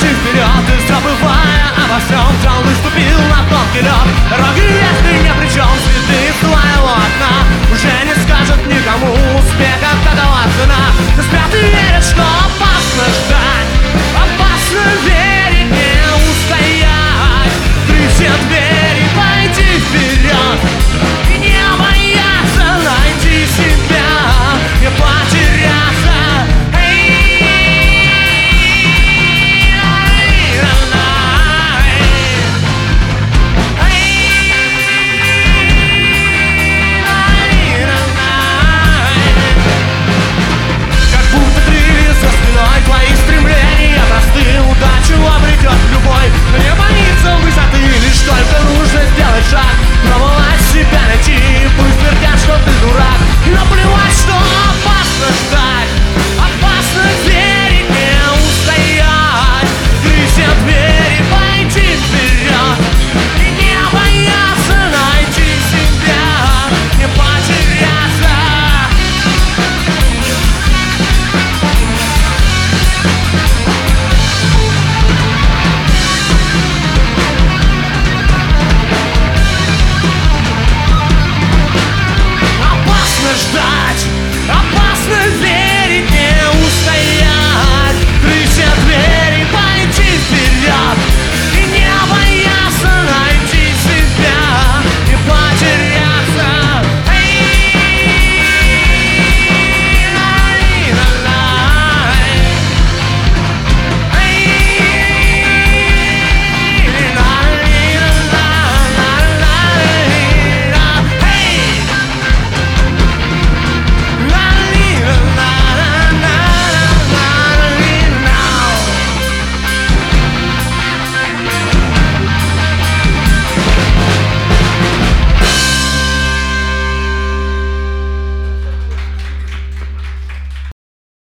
идти вперед, и забывая обо всем, взял и ступил на тонкий лед. Дороги, если не при чем, цветы из твоего окна уже не скажет никому успеха, какова цена. Ты спят и